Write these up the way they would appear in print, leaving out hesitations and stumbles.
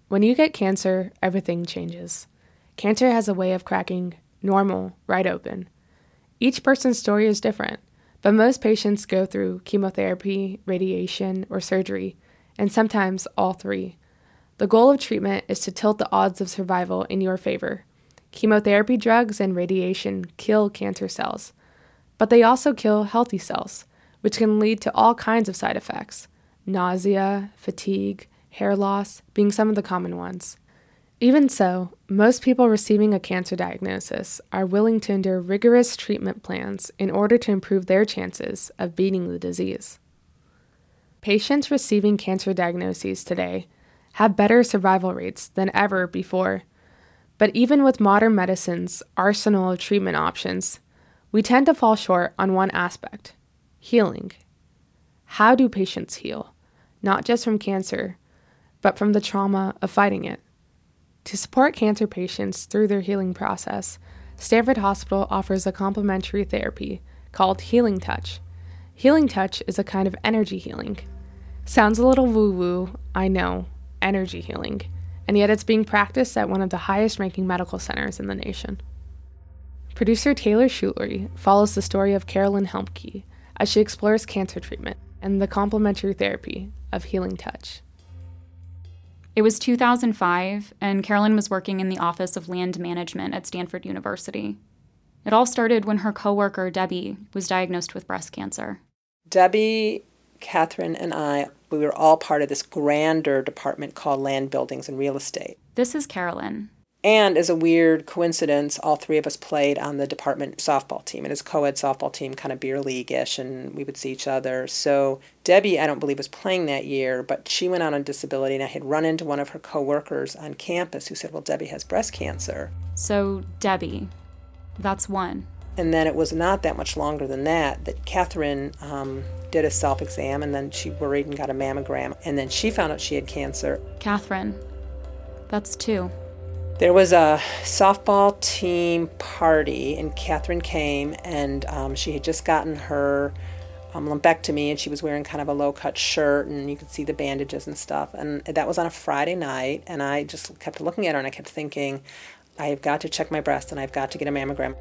When you get cancer, everything changes. Cancer has a way of cracking normal right open. Each person's story is different, but most patients go through chemotherapy, radiation, or surgery, and sometimes all three. The goal of treatment is to tilt the odds of survival in your favor. Chemotherapy drugs and radiation kill cancer cells, but they also kill healthy cells, which can lead to all kinds of side effects: nausea, fatigue, hair loss being some of the common ones. Even so, most people receiving a cancer diagnosis are willing to endure rigorous treatment plans in order to improve their chances of beating the disease. Patients receiving cancer diagnoses today have better survival rates than ever before, but even with modern medicine's arsenal of treatment options, we tend to fall short on one aspect: healing. How do patients heal? Not just from cancer, but from the trauma of fighting it. To support cancer patients through their healing process, Stanford Hospital offers a complementary therapy called Healing Touch. Healing Touch is a kind of energy healing. Sounds a little woo-woo, I know, energy healing, and yet it's being practiced at one of the highest-ranking medical centers in the nation. Producer Taylor Schulery follows the story of Carolyn Helmke as she explores cancer treatment and the complementary therapy of Healing Touch. It was 2005, and Carolyn was working in the Office of Land Management at Stanford University. It all started when her coworker, Debbie, was diagnosed with breast cancer. Debbie, Catherine, and we were all part of this grander department called Land Buildings and Real Estate. This is Carolyn. And as a weird coincidence, all three of us played on the department softball team. And it's a co-ed softball team, kind of beer league-ish, and we would see each other. So Debbie, I don't believe, was playing that year, but she went out on disability, and I had run into one of her coworkers on campus who said, well, Debbie has breast cancer. So Debbie, that's one. And then it was not that much longer than that Catherine did a self-exam, and then she worried and got a mammogram, and then she found out she had cancer. Catherine, that's two. There was a softball team party, and Catherine came, and she had just gotten her lumpectomy, and she was wearing kind of a low-cut shirt, and you could see the bandages and stuff. And that was on a Friday night, and I just kept looking at her, and I kept thinking, I've got to check my breast, and I've got to get a mammogram.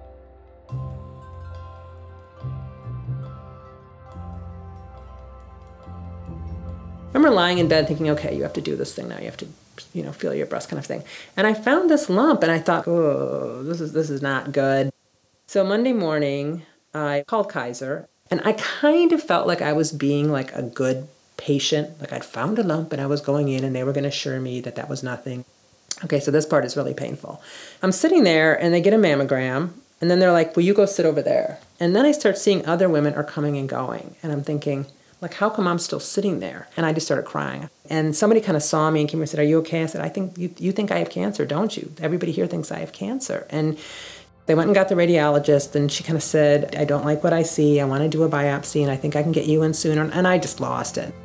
I remember lying in bed thinking, okay, you have to do this thing now. You have to, feel your breast kind of thing. And I found this lump, and I thought, oh, this is not good. So Monday morning, I called Kaiser, and I kind of felt like I was being like a good patient. Like I'd found a lump, and I was going in, and they were going to assure me that that was nothing. Okay, so this part is really painful. I'm sitting there, and they get a mammogram, and then they're like, will you go sit over there? And then I start seeing other women are coming and going, and I'm thinking, like, how come I'm still sitting there? And I just started crying. And somebody kind of saw me and came and said, are you okay? I said, I think you think I have cancer, don't you? Everybody here thinks I have cancer. And they went and got the radiologist, and she kind of said, I don't like what I see. I want to do a biopsy, and I think I can get you in sooner. And I just lost it.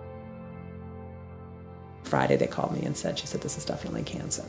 Friday, they called me and she said, this is definitely cancer.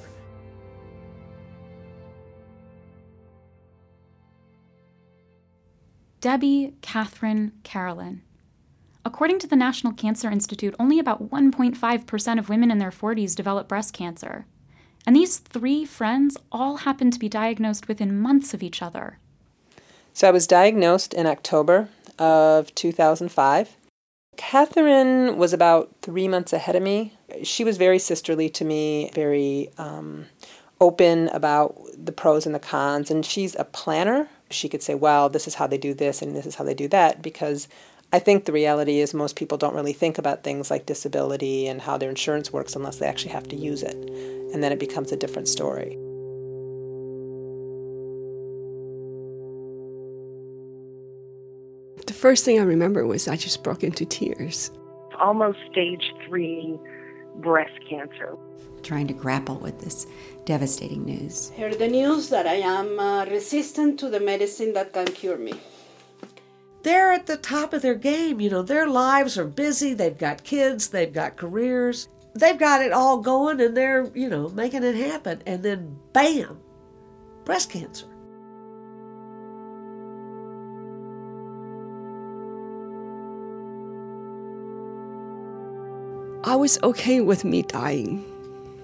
Debbie, Catherine, Carolyn. According to the National Cancer Institute, only about 1.5% of women in their 40s develop breast cancer. And these three friends all happened to be diagnosed within months of each other. So I was diagnosed in October of 2005. Catherine was about 3 months ahead of me. She was very sisterly to me, very open about the pros and the cons. And she's a planner. She could say, well, this is how they do this and this is how they do that, because I think the reality is most people don't really think about things like disability and how their insurance works unless they actually have to use it. And then it becomes a different story. The first thing I remember was I just broke into tears. Almost stage 3 breast cancer. Trying to grapple with this devastating news. Heard the news that I am resistant to the medicine that can cure me. They're at the top of their game. Their lives are busy. They've got kids. They've got careers. They've got it all going, and they're, making it happen. And then, bam, breast cancer. I was okay with me dying.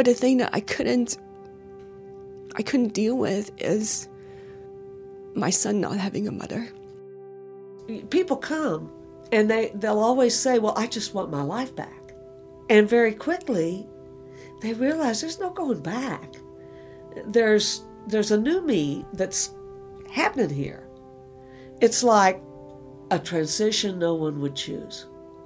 But the thing that I couldn't deal with is my son not having a mother. People come and they'll always say, well, I just want my life back. And very quickly, they realize there's no going back. There's a new me that's happening here. It's like a transition no one would choose.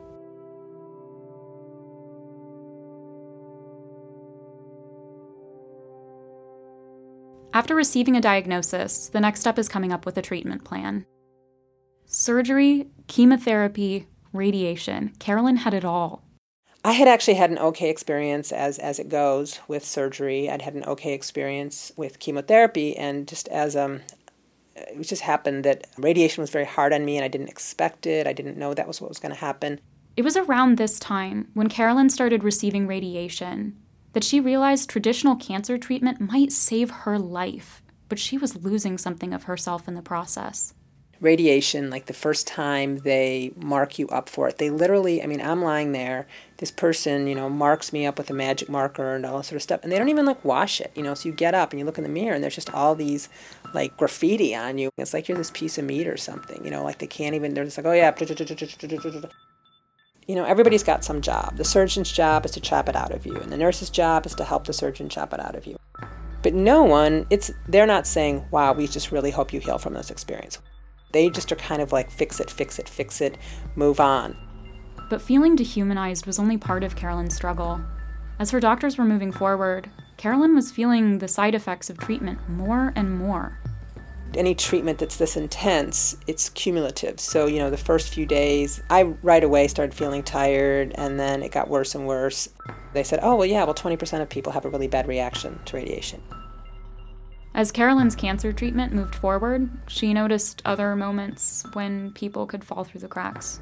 After receiving a diagnosis, the next step is coming up with a treatment plan. Surgery, chemotherapy, radiation. Carolyn had it all. I had actually had an okay experience as it goes with surgery. I'd had an okay experience with chemotherapy, and just it just happened that radiation was very hard on me and I didn't expect it. I didn't know that was what was going to happen. It was around this time, when Carolyn started receiving radiation, that she realized traditional cancer treatment might save her life, but she was losing something of herself in the process. Radiation, like the first time they mark you up for it, they literally, I'm lying there, this person, marks me up with a magic marker and all that sort of stuff, and they don't even wash it, so you get up and you look in the mirror and there's just all these graffiti on you. It's like you're this piece of meat or something, they can't even, they're just like, oh yeah, everybody's got some job. The surgeon's job is to chop it out of you, and the nurse's job is to help the surgeon chop it out of you. But no one, they're not saying, wow, we just really hope you heal from this experience. They just are kind of like, fix it, move on. But feeling dehumanized was only part of Carolyn's struggle. As her doctors were moving forward, Carolyn was feeling the side effects of treatment more and more. Any treatment that's this intense, it's cumulative. So, the first few days, I right away started feeling tired, and then it got worse and worse. They said, 20% of people have a really bad reaction to radiation. As Carolyn's cancer treatment moved forward, she noticed other moments when people could fall through the cracks.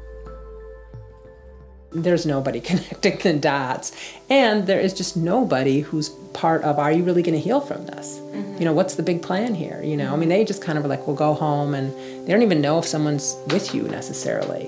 There's nobody connecting the dots, and there is just nobody who's part of, are you really going to heal from this? Mm-hmm. What's the big plan here? They just kind of are like, we'll go home, and they don't even know if someone's with you necessarily.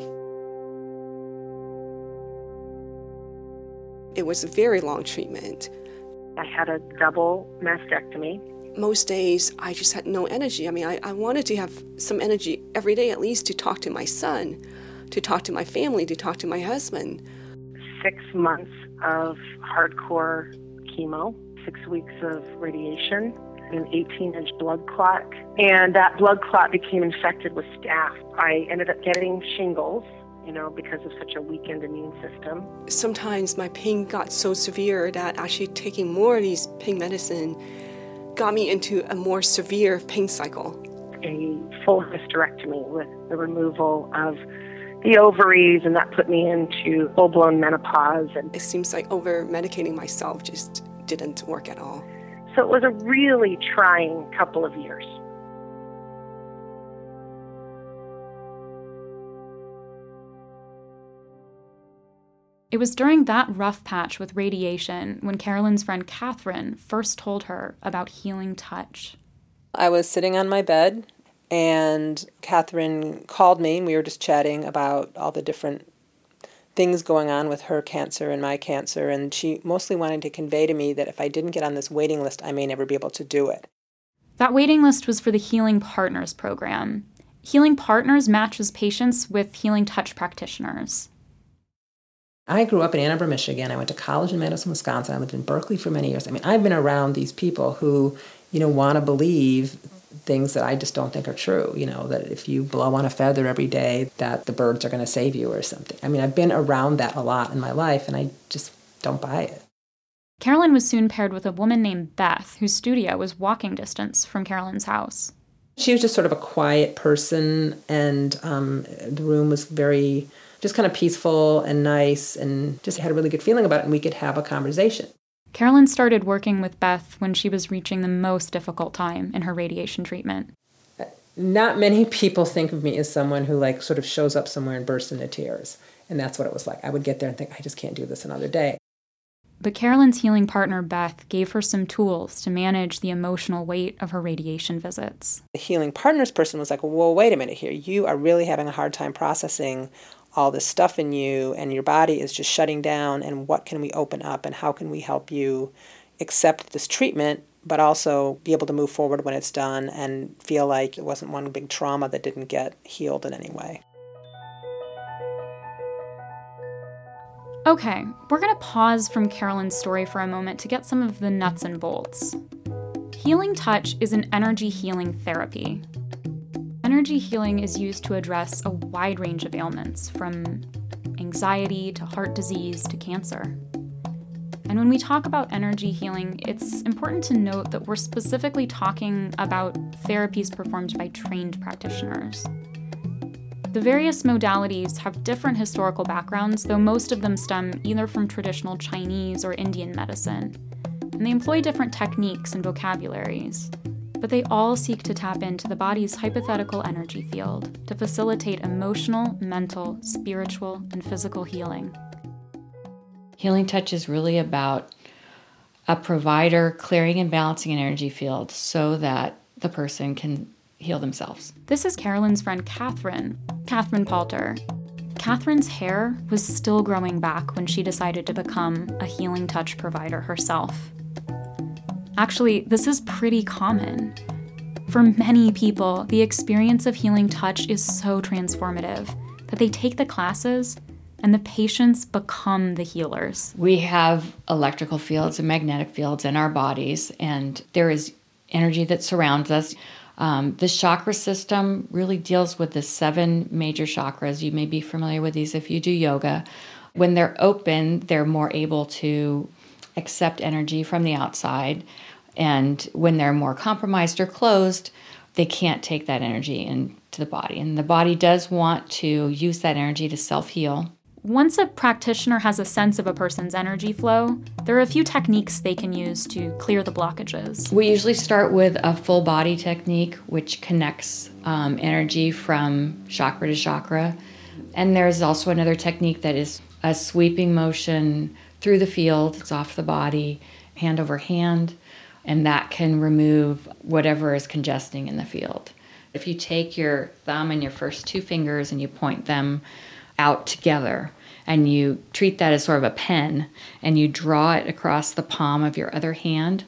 It was a very long treatment. I had a double mastectomy. Most days, I just had no energy. I wanted to have some energy every day, at least, to talk to my son, to talk to my family, to talk to my husband. 6 months of hardcore chemo, 6 weeks of radiation, an 18-inch blood clot, and that blood clot became infected with staph. I ended up getting shingles, because of such a weakened immune system. Sometimes my pain got so severe that actually taking more of these pain medicine got me into a more severe pain cycle. A full hysterectomy with the removal of the ovaries, and that put me into full-blown menopause. And it seems like over-medicating myself just didn't work at all. So it was a really trying couple of years. It was during that rough patch with radiation when Carolyn's friend Catherine first told her about healing touch. I was sitting on my bed, and Catherine called me, and we were just chatting about all the different things going on with her cancer and my cancer, and she mostly wanted to convey to me that if I didn't get on this waiting list, I may never be able to do it. That waiting list was for the Healing Partners program. Healing Partners matches patients with Healing Touch practitioners. I grew up in Ann Arbor, Michigan. I went to college in Madison, Wisconsin. I lived in Berkeley for many years. I've been around these people who, want to believe things that I just don't think are true. That if you blow on a feather every day, that the birds are going to save you or something. I've been around that a lot in my life, and I just don't buy it. Carolyn was soon paired with a woman named Beth, whose studio was walking distance from Carolyn's house. She was just sort of a quiet person, and the room was very just kind of peaceful and nice, and just had a really good feeling about it, and we could have a conversation. Carolyn started working with Beth when she was reaching the most difficult time in her radiation treatment. Not many people think of me as someone who sort of shows up somewhere and bursts into tears, and that's what it was like. I would get there and think, I just can't do this another day. But Carolyn's healing partner, Beth, gave her some tools to manage the emotional weight of her radiation visits. The healing partners person was like, well, wait a minute here. You are really having a hard time processing all this stuff in you and your body is just shutting down, and what can we open up and how can we help you accept this treatment, but also be able to move forward when it's done and feel like it wasn't one big trauma that didn't get healed in any way. Okay, we're going to pause from Carolyn's story for a moment to get some of the nuts and bolts. Healing touch is an energy healing therapy. Energy healing is used to address a wide range of ailments, from anxiety to heart disease to cancer. And when we talk about energy healing, it's important to note that we're specifically talking about therapies performed by trained practitioners. The various modalities have different historical backgrounds, though most of them stem either from traditional Chinese or Indian medicine, and they employ different techniques and vocabularies. But they all seek to tap into the body's hypothetical energy field to facilitate emotional, mental, spiritual, and physical healing. Healing touch is really about a provider clearing and balancing an energy field so that the person can heal themselves. This is Carolyn's friend Catherine Palter. Catherine's hair was still growing back when she decided to become a healing touch provider herself. Actually, this is pretty common. For many people, the experience of healing touch is so transformative that they take the classes and the patients become the healers. We have electrical fields and magnetic fields in our bodies, and there is energy that surrounds us. The chakra system really deals with the 7 major chakras. You may be familiar with these if you do yoga. When they're open, they're more able to accept energy from the outside. And when they're more compromised or closed, they can't take that energy into the body. And the body does want to use that energy to self-heal. Once a practitioner has a sense of a person's energy flow, there are a few techniques they can use to clear the blockages. We usually start with a full body technique, which connects energy from chakra to chakra. And there's also another technique that is a sweeping motion through the field. It's off the body, hand over hand, and that can remove whatever is congesting in the field. If you take your thumb and your first 2 fingers and you point them out together, and you treat that as sort of a pen, and you draw it across the palm of your other hand,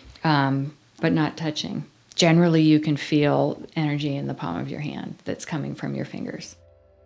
but not touching. Generally, you can feel energy in the palm of your hand that's coming from your fingers.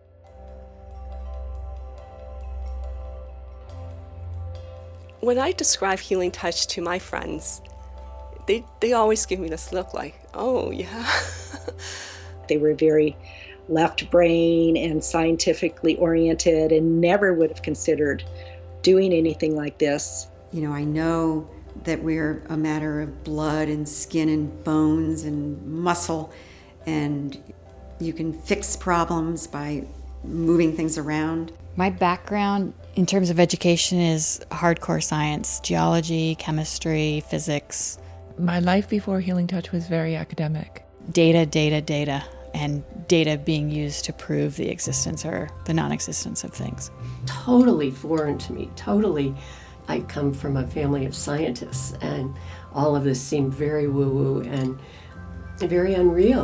When I describe healing touch to my friends, they always give me this look like, oh, yeah. They were very left brain and scientifically oriented and never would have considered doing anything like this. You know, I know that we're a matter of blood and skin and bones and muscle, and you can fix problems by moving things around. My background in terms of education is hardcore science, geology, chemistry, physics. My life before Healing Touch was very academic. Data, and data being used to prove the existence or the non-existence of things. Totally foreign to me, totally. I come from a family of scientists, and all of this seemed very woo-woo and very unreal.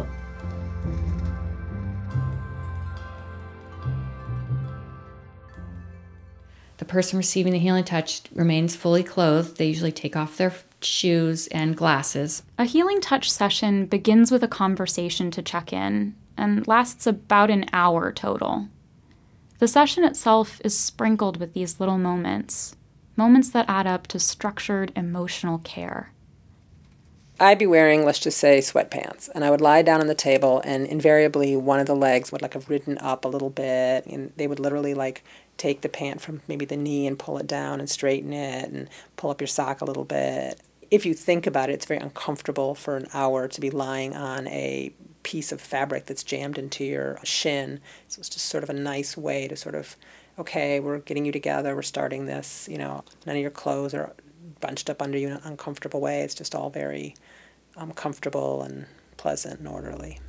The person receiving the healing touch remains fully clothed. They usually take off their shoes and glasses. A healing touch session begins with a conversation to check in and lasts about an hour total. The session itself is sprinkled with these little moments that add up to structured emotional care. I'd be wearing, let's just say, sweatpants, and I would lie down on the table, and invariably one of the legs would have ridden up a little bit, and they would literally take the pant from maybe the knee and pull it down and straighten it and pull up your sock a little bit. If you think about it, it's very uncomfortable for an hour to be lying on a piece of fabric that's jammed into your shin. So it's just sort of a nice way to sort of, okay, we're getting you together, we're starting this, none of your clothes are bunched up under you in an uncomfortable way. It's just all very comfortable and pleasant and orderly.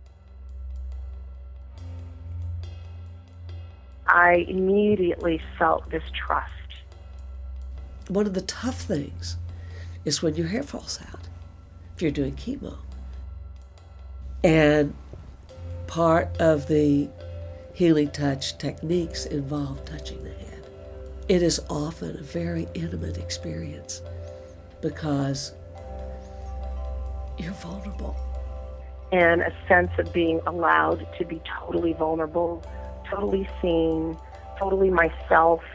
I immediately felt this trust. One of the tough things is when your hair falls out, if you're doing chemo. And part of the healing touch techniques involve touching the head. It is often a very intimate experience because you're vulnerable. And a sense of being allowed to be totally vulnerable, totally seen, totally myself.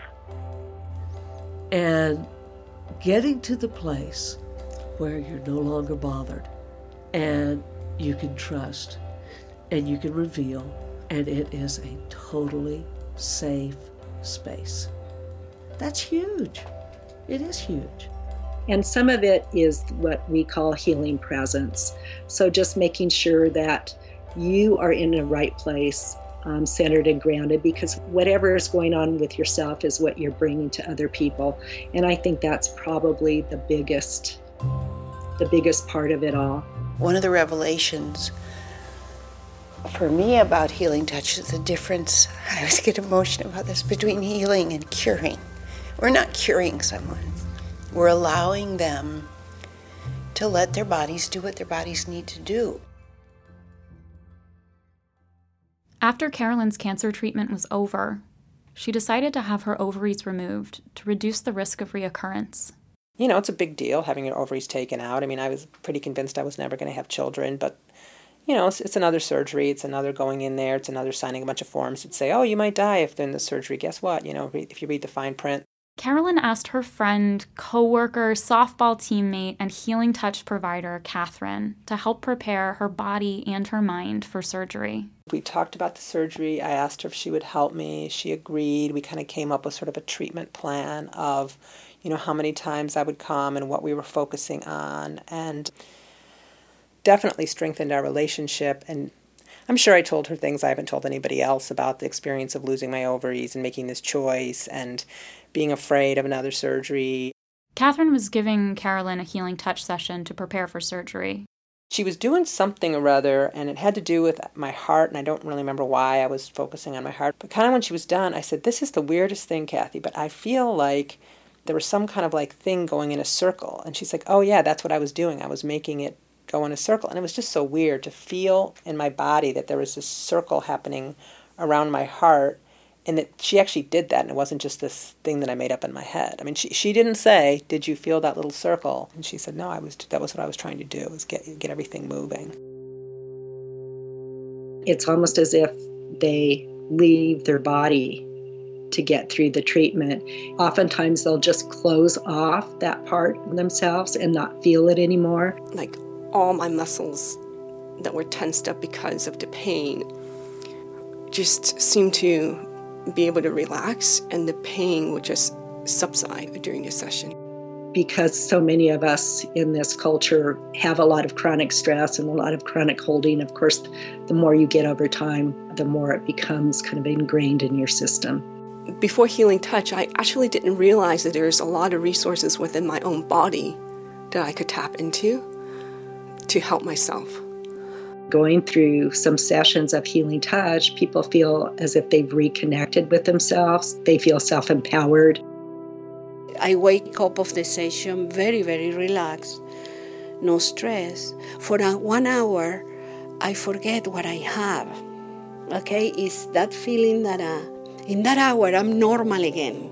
And getting to the place where you're no longer bothered and you can trust and you can reveal, and it is a totally safe space. That's huge. It is huge. And some of it is what we call healing presence. So just making sure that you are in the right place, centered and grounded, because whatever is going on with yourself is what you're bringing to other people. And I think that's probably the biggest part of it all. One of the revelations for me about healing touch is the difference, I always get emotional about this, between healing and curing. We're not curing someone. We're allowing them to let their bodies do what their bodies need to do. After Carolyn's cancer treatment was over, she decided to have her ovaries removed to reduce the risk of reoccurrence. You know, it's a big deal having your ovaries taken out. I mean, I was pretty convinced I was never going to have children, but, you know, it's another surgery. It's another going in there. It's another signing a bunch of forms that say, oh, you might die if they're in the surgery. Guess what? You know, if you read the fine print. Carolyn asked her friend, coworker, softball teammate, and healing touch provider, Catherine, to help prepare her body and her mind for surgery. We talked about the surgery. I asked her if she would help me. She agreed. We kind of came up with sort of a treatment plan of, you know, how many times I would come and what we were focusing on, and definitely strengthened our relationship. And I'm sure I told her things I haven't told anybody else about the experience of losing my ovaries and making this choice and being afraid of another surgery. Catherine was giving Carolyn a healing touch session to prepare for surgery. She was doing something or other, and it had to do with my heart, and I don't really remember why I was focusing on my heart. But kind of when she was done, I said, this is the weirdest thing, Kathy, but I feel like there was some kind of like thing going in a circle. And she's like, oh yeah, that's what I was doing. I was making it go in a circle. And it was just so weird to feel in my body that there was this circle happening around my heart, and that she actually did that, and it wasn't just this thing that I made up in my head. I mean, she didn't say, did you feel that little circle? And she said, no, that was what I was trying to do, was get everything moving. It's almost as if they leave their body to get through the treatment. Oftentimes they'll just close off that part of themselves and not feel it anymore. Like all my muscles that were tensed up because of the pain just seemed to be able to relax, and the pain would just subside during the session. Because so many of us in this culture have a lot of chronic stress and a lot of chronic holding, of course, the more you get over time, the more it becomes kind of ingrained in your system. Before Healing Touch, I actually didn't realize that there's a lot of resources within my own body that I could tap into to help myself. Going through some sessions of Healing Touch, people feel as if they've reconnected with themselves. They feel self-empowered. I wake up of the session very, very relaxed, no stress. For 1 hour, I forget what I have. Okay, it's that feeling that in that hour, I'm normal again.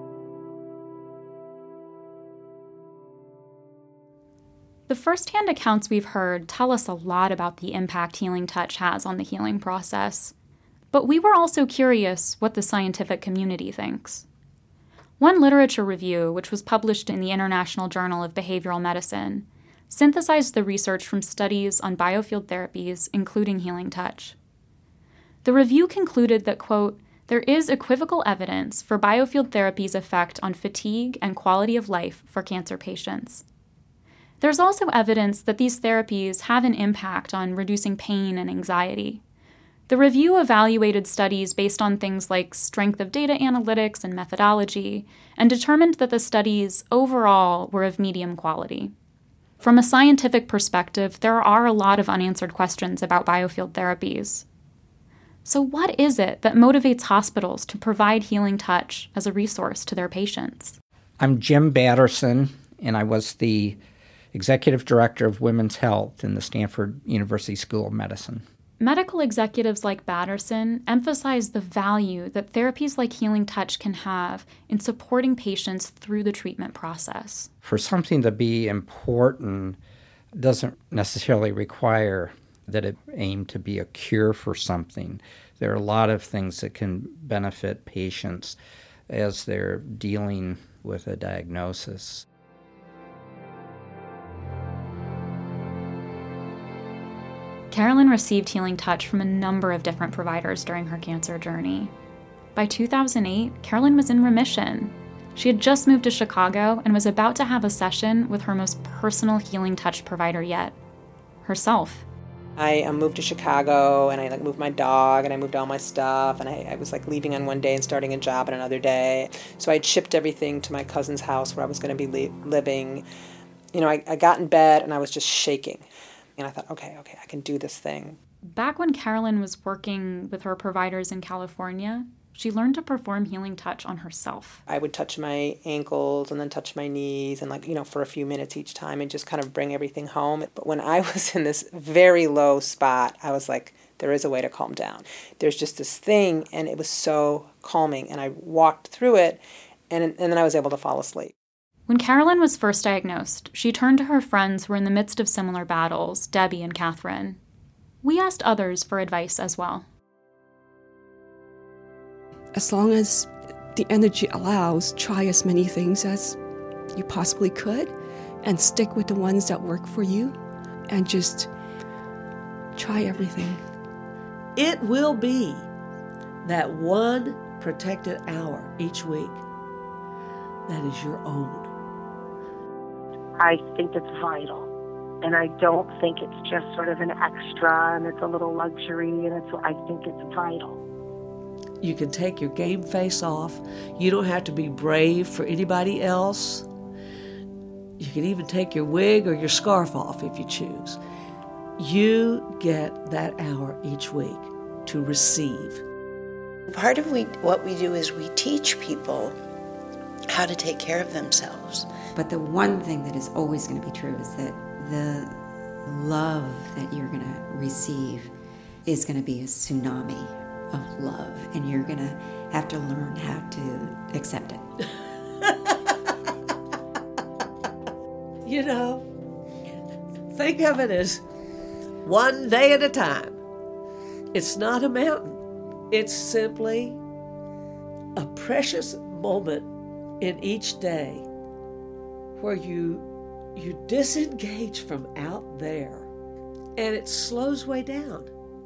The first-hand accounts we've heard tell us a lot about the impact Healing Touch has on the healing process. But we were also curious what the scientific community thinks. One literature review, which was published in the International Journal of Behavioral Medicine, synthesized the research from studies on biofield therapies, including Healing Touch. The review concluded that, quote, there is equivocal evidence for biofield therapy's effect on fatigue and quality of life for cancer patients. There's also evidence that these therapies have an impact on reducing pain and anxiety. The review evaluated studies based on things like strength of data analytics and methodology, and determined that the studies overall were of medium quality. From a scientific perspective, there are a lot of unanswered questions about biofield therapies. So what is it that motivates hospitals to provide Healing Touch as a resource to their patients? I'm Jim Batterson, and I was the Executive Director of Women's Health in the Stanford University School of Medicine. Medical executives like Batterson emphasize the value that therapies like Healing Touch can have in supporting patients through the treatment process. For something to be important doesn't necessarily require that it aim to be a cure for something. There are a lot of things that can benefit patients as they're dealing with a diagnosis. Carolyn received Healing Touch from a number of different providers during her cancer journey. By 2008, Carolyn was in remission. She had just moved to Chicago and was about to have a session with her most personal Healing Touch provider yet, herself. I moved to Chicago, and I moved my dog, and I moved all my stuff, and I was leaving on one day and starting a job on another day. So I'd shipped everything to my cousin's house where I was going to be living. I got in bed and I was just shaking. And I thought, okay, I can do this thing. Back when Carolyn was working with her providers in California, she learned to perform Healing Touch on herself. I would touch my ankles and then touch my knees and for a few minutes each time and just kind of bring everything home. But when I was in this very low spot, I was like, there is a way to calm down. There's just this thing, and it was so calming. And I walked through it, and then I was able to fall asleep. When Carolyn was first diagnosed, she turned to her friends who were in the midst of similar battles, Debbie and Catherine. We asked others for advice as well. As long as the energy allows, try as many things as you possibly could and stick with the ones that work for you and just try everything. It will be that one protected hour each week that is your own. I think it's vital, and I don't think it's just sort of an extra and it's a little luxury, and I think it's vital. You can take your game face off. You don't have to be brave for anybody else. You can even take your wig or your scarf off if you choose. You get that hour each week to receive. Part of what we do is we teach people how to take care of themselves. But the one thing that is always going to be true is that the love that you're going to receive is going to be a tsunami of love, and you're going to have to learn how to accept it. Think of it as one day at a time. It's not a mountain. It's simply a precious moment in each day where you disengage from out there, and it slows way down.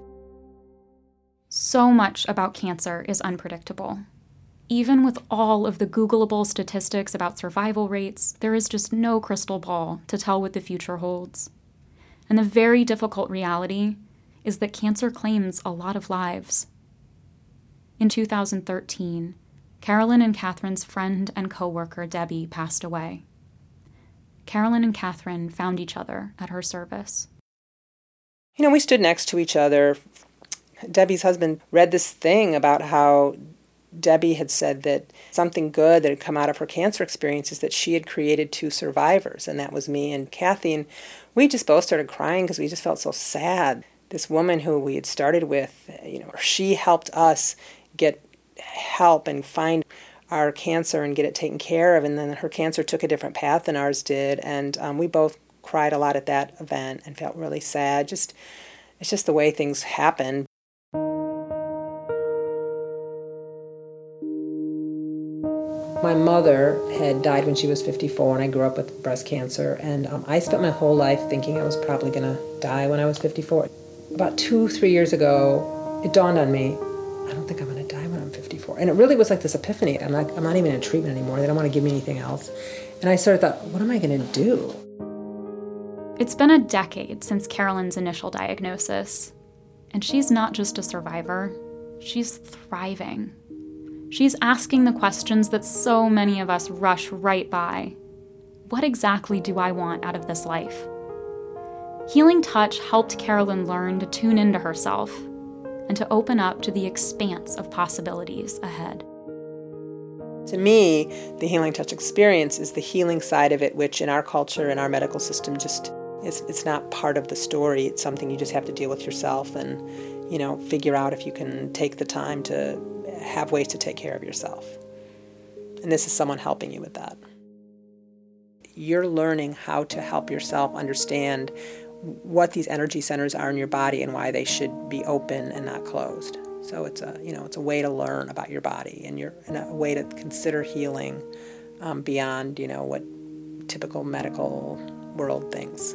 So much about cancer is unpredictable. Even with all of the Googleable statistics about survival rates, there is just no crystal ball to tell what the future holds. And the very difficult reality is that cancer claims a lot of lives. In 2013, Carolyn and Catherine's friend and coworker Debbie passed away. Carolyn and Catherine found each other at her service. We stood next to each other. Debbie's husband read this thing about how Debbie had said that something good that had come out of her cancer experience is that she had created 2 survivors, and that was me and Kathy. And we just both started crying because we just felt so sad. This woman who we had started with, she helped us get help and find our cancer and get it taken care of, and then her cancer took a different path than ours did, and we both cried a lot at that event and felt really sad. It's just the way things happen. My mother had died when she was 54, and I grew up with breast cancer, and I spent my whole life thinking I was probably going to die when I was 54. About 2-3 years ago, it dawned on me, I don't think I'm going to die when I'm 54. And it really was like this epiphany. I'm not even in treatment anymore. They don't want to give me anything else. And I sort of thought, what am I going to do? It's been a decade since Carolyn's initial diagnosis, and she's not just a survivor, she's thriving. She's asking the questions that so many of us rush right by. What exactly do I want out of this life? Healing Touch helped Carolyn learn to tune into herself and to open up to the expanse of possibilities ahead. To me, the Healing Touch experience is the healing side of it, which in our culture, in our medical system, just It's not part of the story. It's something you just have to deal with yourself and, figure out if you can take the time to have ways to take care of yourself. And this is someone helping you with that. You're learning how to help yourself understand what these energy centers are in your body and why they should be open and not closed. So it's a way to learn about your body and a way to consider healing beyond, what typical medical world thinks.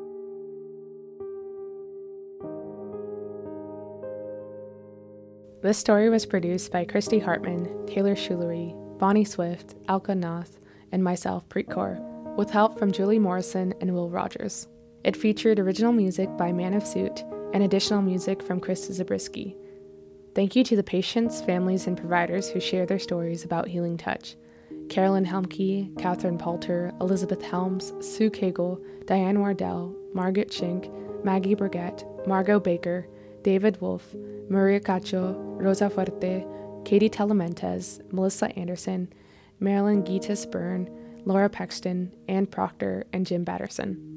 This story was produced by Christy Hartman, Taylor Shulery, Bonnie Swift, Alka Nath, and myself, Preet Kaur, with help from Julie Morrison and Will Rogers. It featured original music by Man of Suit and additional music from Chris Zabriskie. Thank you to the patients, families, and providers who share their stories about Healing Touch. Carolyn Helmke, Catherine Palter, Elizabeth Helms, Sue Cagle, Diane Wardell, Margaret Schenk, Maggie Burgett, Margot Baker, David Wolf, Maria Cacho, Rosa Fuerte, Katie Telementes, Melissa Anderson, Marilyn Gitas Byrne, Laura Pexton, Ann Proctor, and Jim Batterson.